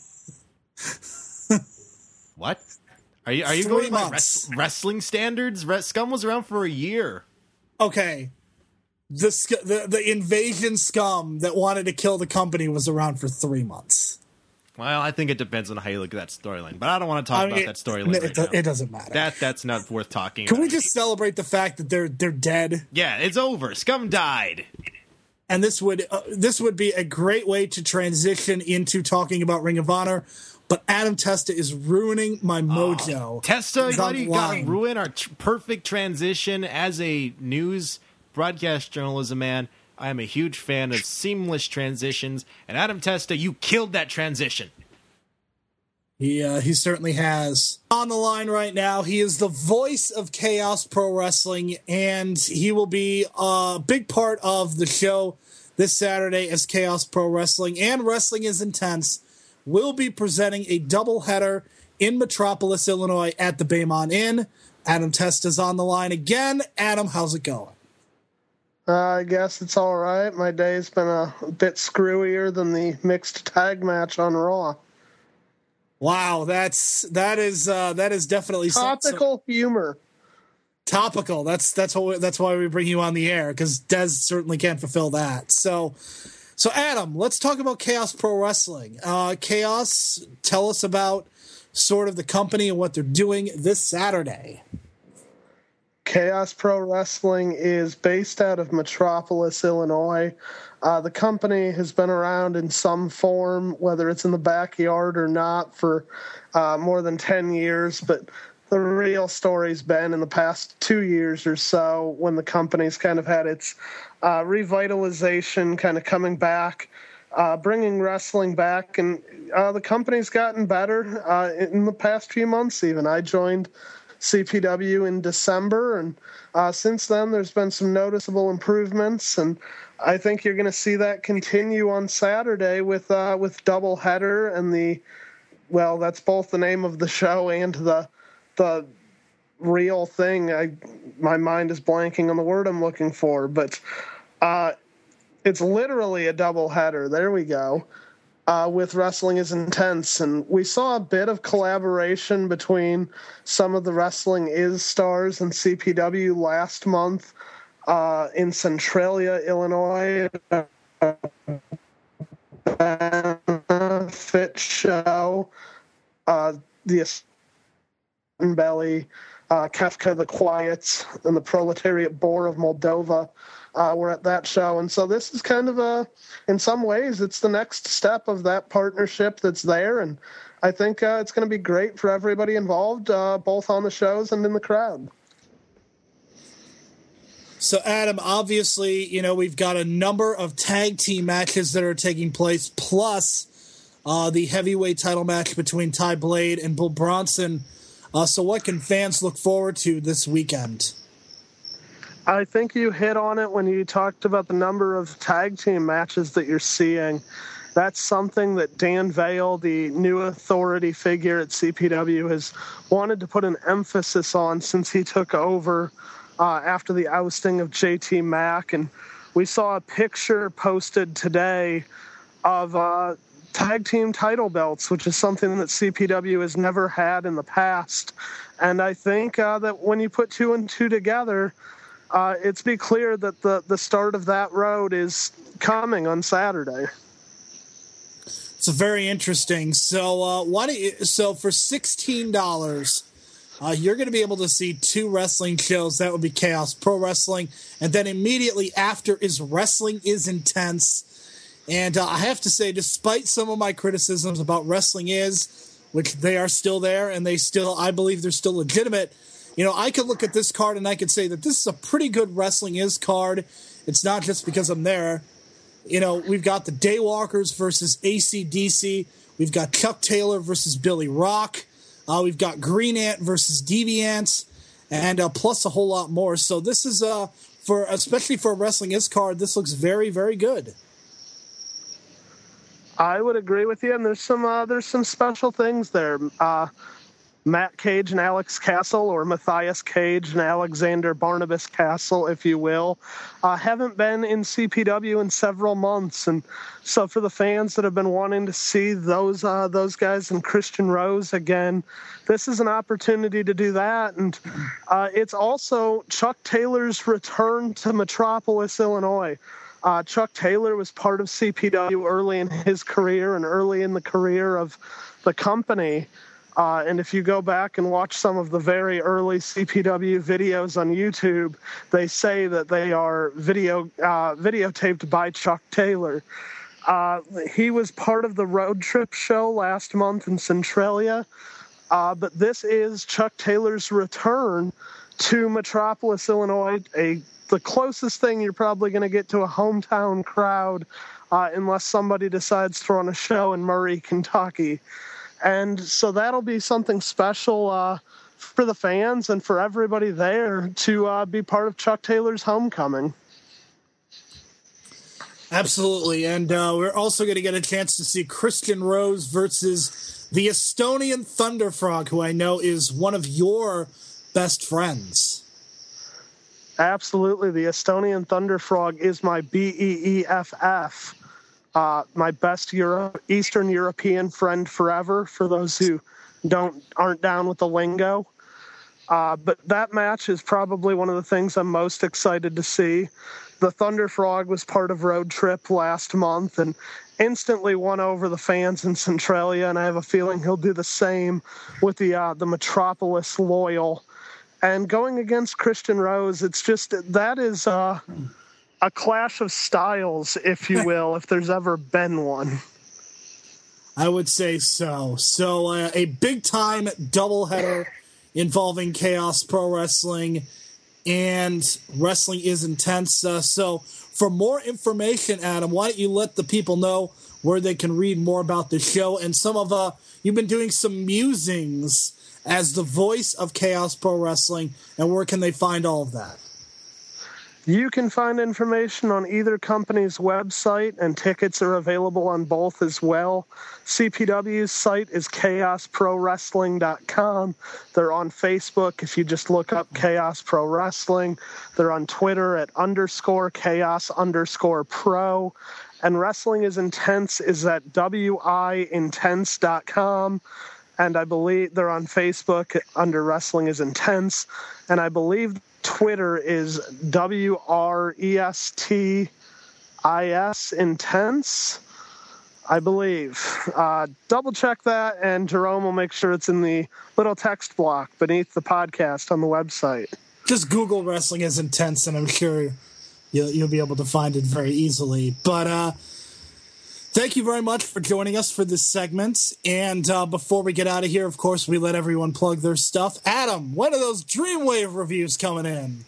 What? Are you are you Three going by months. res- wrestling standards? Re- Scum was around for a year. Okay. The, sc- the the invasion scum that wanted to kill the company was around for three months. Well, I think it depends on how you look at that storyline, but I don't want to talk I mean, about that storyline it, right it, now. it doesn't matter. That that's not worth talking Can about. we just celebrate the fact that they're they're dead? Yeah, it's over. Scum died. And this would uh, this would be a great way to transition into talking about Ring of Honor. But Adam Testa is ruining my mojo. Oh, Testa, He's why on do you the got to line. ruin our t- perfect transition as a news broadcast journalism man? I am a huge fan of seamless transitions, and Adam Testa, you killed that transition. He uh, he certainly has. On the line right now, he is the voice of Chaos Pro Wrestling, and he will be a big part of the show this Saturday as Chaos Pro Wrestling and Wrestling is Intense will be presenting a doubleheader in Metropolis, Illinois at the Baymont Inn. Adam Testa's on the line again. Adam, how's it going? Uh, I guess it's all right. My day's been a bit screwier than the mixed tag match on Raw. Wow, that's that is uh, that is definitely topical some, humor. Topical. That's that's what that's why we bring you on the air, because Des certainly can't fulfill that. So, so Adam, let's talk about Chaos Pro Wrestling. Uh, Chaos, tell us about sort of the company and what they're doing this Saturday. Chaos Pro Wrestling is based out of Metropolis, Illinois. Uh, the company has been around in some form, whether it's in the backyard or not, for uh, more than ten years. But the real story's been in the past two years or so when the company's kind of had its uh, revitalization, kind of coming back, uh, bringing wrestling back. And uh, the company's gotten better uh, in the past few months even. I joined C P W in December, and uh, since then there's been some noticeable improvements, and I think you're going to see that continue on Saturday with uh, with doubleheader and the, well, that's both the name of the show and the the real thing. I my mind is blanking on the word I'm looking for, but uh, it's literally a doubleheader. There we go. Uh, with Wrestling is Intense, and we saw a bit of collaboration between some of the Wrestling Is stars and C P W last month. uh, in Centralia, Illinois. Benefit show. Uh, the Belly, uh, Kafka the Quiet, and the Proletariat Boar of Moldova uh, were at that show. And so this is kind of a, in some ways, it's the next step of that partnership that's there. And I think uh, it's going to be great for everybody involved, uh, both on the shows and in the crowd. So, Adam, obviously, you know, we've got a number of tag team matches that are taking place, plus uh, the heavyweight title match between Ty Blade and Bull Bronson. Uh, so what can fans look forward to this weekend? I think you hit on it when you talked about the number of tag team matches that you're seeing. That's something that Dan Vale, the new authority figure at C P W, has wanted to put an emphasis on since he took over uh, after the ousting of J T Mack. And we saw a picture posted today of uh, tag team title belts, which is something that C P W has never had in the past. And I think uh, that when you put two and two together, uh, it's be clear that the, the start of that road is coming on Saturday. It's very interesting. So, uh, why do you, so for sixteen dollars, uh, you're going to be able to see two wrestling shows. That would be Chaos Pro Wrestling, and then immediately after is Wrestling is Intense. And uh, I have to say, despite some of my criticisms about Wrestling Is, which they are still there, and they still, I believe they're still legitimate, you know, I could look at this card and I could say that this is a pretty good Wrestling Is card. It's not just because I'm there. You know, we've got the Daywalkers versus A C D C. We've got Chuck Taylor versus Billy Rock. Uh, we've got Green Ant versus Deviant, and uh, plus a whole lot more. So this is, uh, for especially for a Wrestling Is card, this looks very, very good. I would agree with you, and there's some uh, there's some special things there. Uh, Matt Cage and Alex Castle, or Matthias Cage and Alexander Barnabas Castle, if you will, uh, haven't been in C P W in several months. And so for the fans that have been wanting to see those uh, those guys and Christian Rose again, this is an opportunity to do that. And uh, it's also Chuck Taylor's return to Metropolis, Illinois. Uh, Chuck Taylor was part of C P W early in his career and early in the career of the company. Uh, and if you go back and watch some of the very early C P W videos on YouTube, they say that they are video uh, videotaped by Chuck Taylor. Uh, he was part of the Road Trip show last month in Centralia, uh, but this is Chuck Taylor's return to Metropolis, Illinois, a the closest thing you're probably going to get to a hometown crowd, uh, unless somebody decides to run a show in Murray, Kentucky. And so that'll be something special uh, for the fans and for everybody there to uh, be part of Chuck Taylor's homecoming. Absolutely. And uh, we're also going to get a chance to see Christian Rose versus the Estonian Thunder Frog, who I know is one of your best friends. Absolutely. The Estonian Thunder Frog is my B E E F F, uh, my best Euro- Eastern European friend forever, for those who don't aren't down with the lingo. Uh, but that match is probably one of the things I'm most excited to see. The Thunder Frog was part of Road Trip last month and instantly won over the fans in Centralia, and I have a feeling he'll do the same with the uh, the Metropolis Loyal. And going against Christian Rose, it's just, that is uh, a clash of styles, if you will, if there's ever been one. I would say so. So uh, a big-time doubleheader involving Chaos Pro Wrestling and Wrestling is Intense. Uh, so for more information, Adam, why don't you let the people know where they can read more about the show and some of, uh, you've been doing some musings as the voice of Chaos Pro Wrestling, and where can they find all of that? You can find information on either company's website, and tickets are available on both as well. C P W's site is chaos pro wrestling dot com. They're on Facebook if you just look up Chaos Pro Wrestling. They're on Twitter at underscore chaos underscore pro. And Wrestling is Intense is at w i intense dot com. And I believe they're on Facebook under Wrestling is Intense. And I believe Twitter is W R E S T I S Intense, I believe. Uh, double check that, and Jerome will make sure it's in the little text block beneath the podcast on the website. Just Google Wrestling is Intense, and I'm sure you'll, you'll be able to find it very easily. But uh, thank you very much for joining us for this segment. And uh, before we get out of here, of course, we let everyone plug their stuff. Adam, when are those Dreamwave reviews coming in?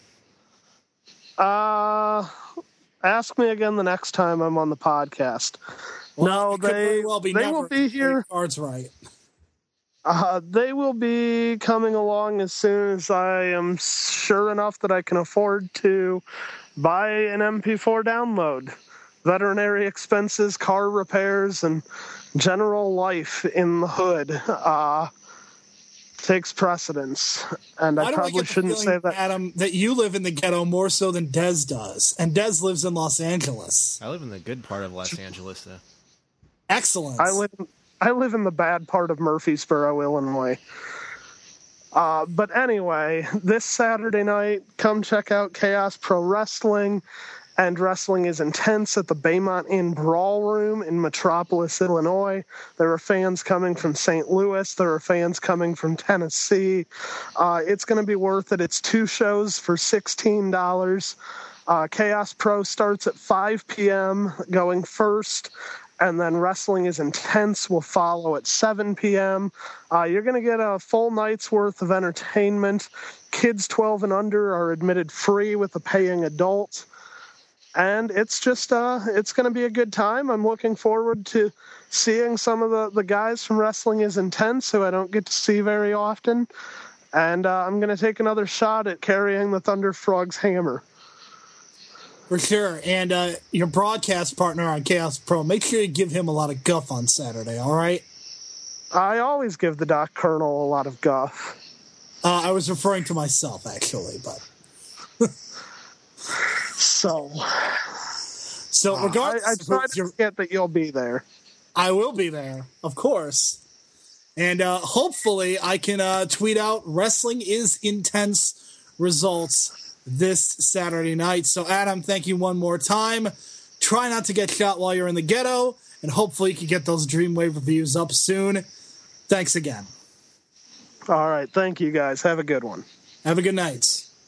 Uh, ask me again the next time I'm on the podcast. Well, no, it could they, very well be they never, will be here. Cards right. Uh, they will be coming along as soon as I am sure enough that I can afford to buy an M P four download. Veterinary expenses, car repairs, and general life in the hood uh, takes precedence. And I Why do probably I get the shouldn't feeling, say that. Adam, that you live in the ghetto more so than Dez does, and Dez lives in Los Angeles. I live in the good part of Los Angeles, though. Excellent. I live I live in the bad part of Murfreesboro, Illinois. Uh, but anyway, this Saturday night, come check out Chaos Pro Wrestling, and Wrestling is Intense at the Baymont Inn Brawl Room in Metropolis, Illinois. There are fans coming from Saint Louis. There are fans coming from Tennessee. Uh, it's going to be worth it. It's two shows for sixteen dollars. Uh, Chaos Pro starts at five p.m. going first, and then Wrestling is Intense will follow at seven p.m. Uh, you're going to get a full night's worth of entertainment. Kids twelve and under are admitted free with a paying adult. And it's just, uh, it's going to be a good time. I'm looking forward to seeing some of the, the guys from Wrestling is Intense who I don't get to see very often. And uh, I'm going to take another shot at carrying the Thunder Frog's hammer. For sure. And uh, your broadcast partner on Chaos Pro, make sure you give him a lot of guff on Saturday, all right? I always give the Doc Colonel a lot of guff. Uh, I was referring to myself, actually, but... So, so regardless, I, I try to get that you'll be there. I will be there, of course, and uh, hopefully I can uh, tweet out Wrestling is Intense results this Saturday night. So, Adam, thank you one more time. Try not to get shot while you're in the ghetto, and hopefully you can get those Dreamwave reviews up soon. Thanks again. All right, thank you guys. Have a good one. Have a good night.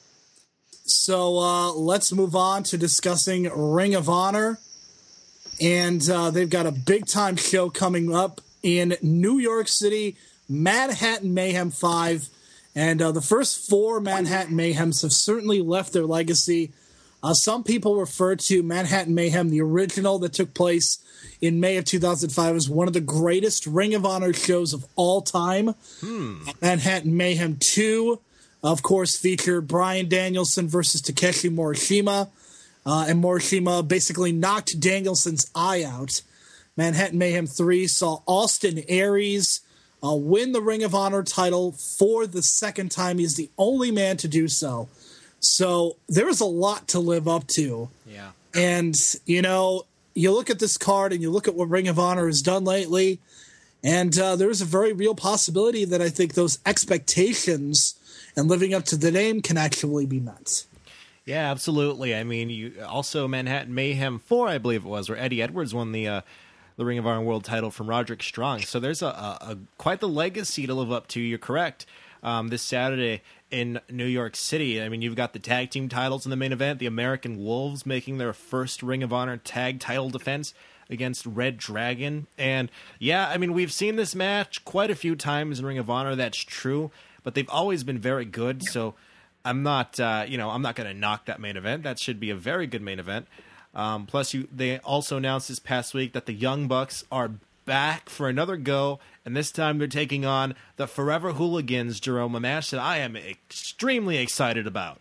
So uh, let's move on to discussing Ring of Honor. And uh, they've got a big-time show coming up in New York City, Manhattan Mayhem five. And uh, the first four Manhattan Mayhems have certainly left their legacy. Uh, some people refer to Manhattan Mayhem, the original that took place in May of two thousand five, as one of the greatest Ring of Honor shows of all time. Hmm. Manhattan Mayhem two, of course, featured Bryan Danielson versus Takeshi Morishima. Uh, and Morishima basically knocked Danielson's eye out. Manhattan Mayhem three saw Austin Aries uh, win the Ring of Honor title for the second time. He's the only man to do so. So there's a lot to live up to. Yeah. And, you know, you look at this card and you look at what Ring of Honor has done lately, and uh, there's a very real possibility that I think those expectations and living up to the name can actually be met. Yeah, absolutely. I mean, you also Manhattan Mayhem four, I believe it was, where Eddie Edwards won the uh, the Ring of Honor World title from Roderick Strong. So there's a, a, a quite the legacy to live up to. You're correct. Um, this Saturday in New York City, I mean, you've got the tag team titles in the main event. The American Wolves making their first Ring of Honor tag title defense against Red Dragon. And yeah, I mean, we've seen this match quite a few times in Ring of Honor. That's true, but they've always been very good. So I'm not, uh, you know, I'm not going to knock that main event. That should be a very good main event. Um, plus, you, they also announced this past week that the Young Bucks are back for another go, and this time they're taking on the Forever Hooligans, Jerome, a match that I am extremely excited about.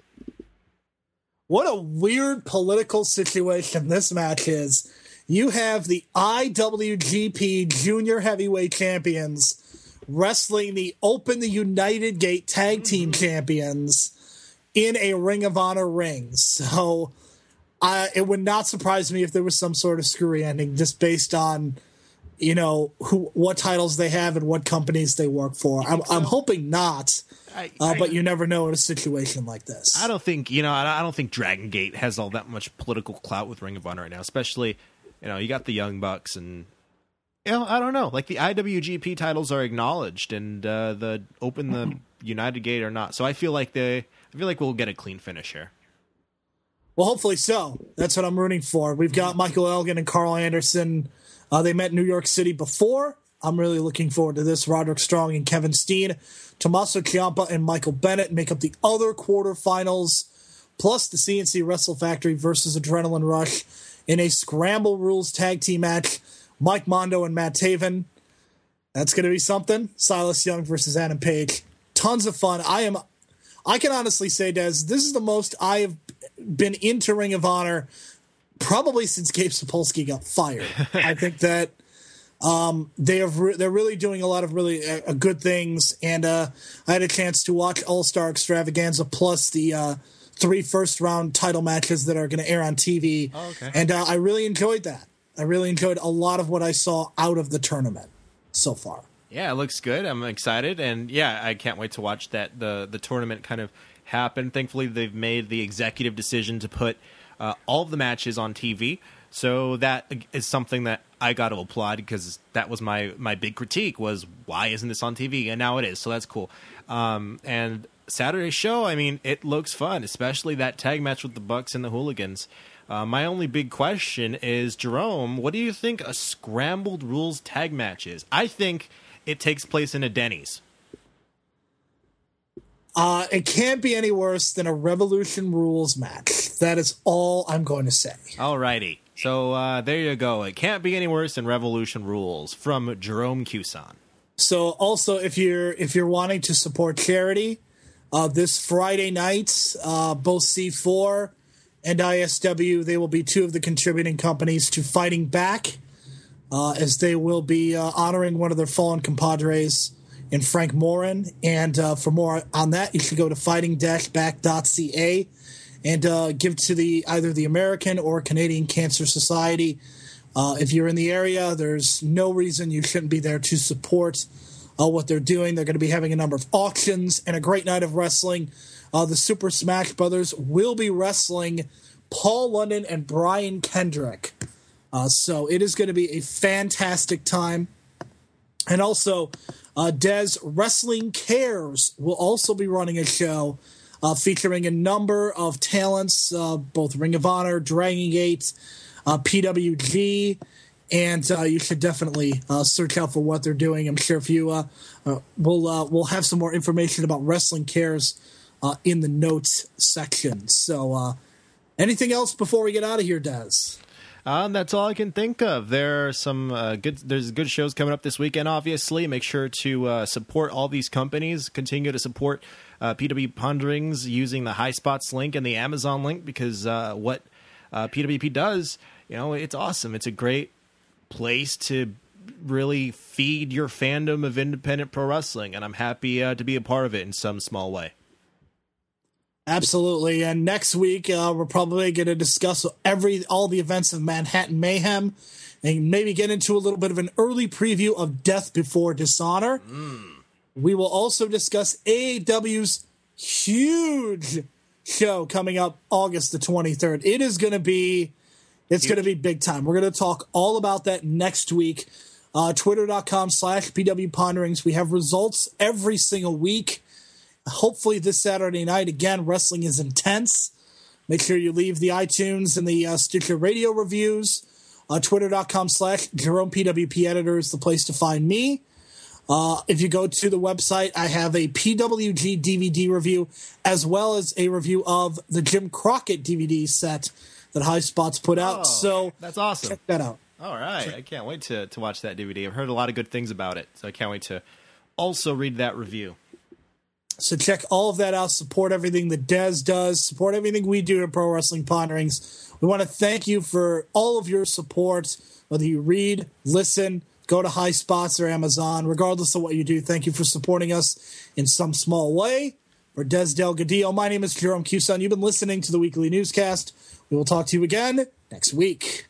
What a weird political situation this match is. You have the I W G P Junior Heavyweight Champions wrestling the Open the United Gate Tag Team mm-hmm. Champions in a Ring of Honor ring. So uh, it would not surprise me if there was some sort of screwy ending just based on you know, who what titles they have and what companies they work for. I'm, so? I'm hoping not, I, uh, I, but you never know in a situation like this. I don't think, you know, I don't think Dragon Gate has all that much political clout with Ring of Honor right now, especially, you know, you got the Young Bucks and, you know, I don't know. Like, the I W G P titles are acknowledged and uh, the Open the United Gate are not. So I feel like they, I feel like we'll get a clean finish here. Well, hopefully so. That's what I'm rooting for. We've got Michael Elgin and Carl Anderson. Uh, they met in New York City before. I'm really looking forward to this. Roderick Strong and Kevin Steen. Tommaso Ciampa and Michael Bennett make up the other quarterfinals, plus the C N C Wrestle Factory versus Adrenaline Rush in a Scramble Rules tag team match. Mike Mondo and Matt Taven. That's going to be something. Silas Young versus Adam Page. Tons of fun. I am. I can honestly say, Des, this is the most I have been into Ring of Honor probably since Gabe Sapolsky got fired. I think that um, they have re- they're really doing a lot of really uh, good things, and uh, I had a chance to watch All Star Extravaganza plus the uh, three first round title matches that are going to air on T V, oh, okay. and uh, I really enjoyed that. I really enjoyed a lot of what I saw out of the tournament so far. Yeah, it looks good. I'm excited, and yeah, I can't wait to watch that the the tournament kind of happen. Thankfully, they've made the executive decision to put uh, all of the matches on T V, so that is something that I got to applaud, because that was my my big critique was, why isn't this on T V? And now it is, so that's cool. Um, and Saturday's show, I mean, it looks fun, especially that tag match with the Bucks and the Hooligans. Uh, my only big question is, Jerome, what do you think a Scrambled Rules tag match is? I think it takes place in a Denny's. Uh, it can't be any worse than a Revolution Rules match. That is all I'm going to say. Alrighty. So uh, there you go. It can't be any worse than Revolution Rules from Jerome Cuson. So also, if you're if you're wanting to support charity, uh, this Friday night, uh, both C four and I S W, they will be two of the contributing companies to Fighting Back, uh, as they will be uh, honoring one of their fallen compadres in Frank Morin. And uh, for more on that, you should go to fighting back dot c a and uh, give to the either the American or Canadian Cancer Society. Uh, if you're in the area, there's no reason you shouldn't be there to support uh, what they're doing. They're going to be having a number of auctions and a great night of wrestling. Uh, the Super Smash Brothers will be wrestling Paul London and Brian Kendrick. Uh, so it is going to be a fantastic time. And also, uh, Des, Wrestling Cares will also be running a show uh, featuring a number of talents, uh, both Ring of Honor, Dragon Gate, uh, P W G, and uh, you should definitely uh, search out for what they're doing. I'm sure if you uh, uh, we'll uh, we'll have some more information about Wrestling Cares uh, in the notes section. So, uh, anything else before we get out of here, Des? Um, that's all I can think of. There are some uh, good. There's good shows coming up this weekend. Obviously, make sure to uh, support all these companies. Continue to support uh, P W Ponderings using the High Spots link and the Amazon link, because uh, what uh, P W P does, you know, it's awesome. It's a great place to really feed your fandom of independent pro wrestling, and I'm happy uh, to be a part of it in some small way. Absolutely. And next week, uh, we're probably going to discuss every all the events of Manhattan Mayhem and maybe get into a little bit of an early preview of Death Before Dishonor. Mm. We will also discuss A E W's huge show coming up August the twenty-third. It is going to be, it's going to be big time. We're going to talk all about that next week. Uh, Twitter.com slash PW Ponderings. We have results every single week. Hopefully this Saturday night, again, wrestling is intense. Make sure you leave the iTunes and the uh, Stitcher radio reviews. Uh, Twitter.com slash Jerome PWP Editor is the place to find me. Uh, if you go to the website, I have a P W G D V D review, as well as a review of the Jim Crockett D V D set that High Spots put out. Oh, so that's awesome. Check that out. All right. I can't wait to, to watch that D V D. I've heard a lot of good things about it, so I can't wait to also read that review. So check all of that out. Support everything that Des does. Support everything we do at Pro Wrestling Ponderings. We want to thank you for all of your support, whether you read, listen, go to High Spots or Amazon. Regardless of what you do, thank you for supporting us in some small way. For Des Delgadillo, my name is Jerome Cuson. You've been listening to the Weekly Newscast. We will talk to you again next week.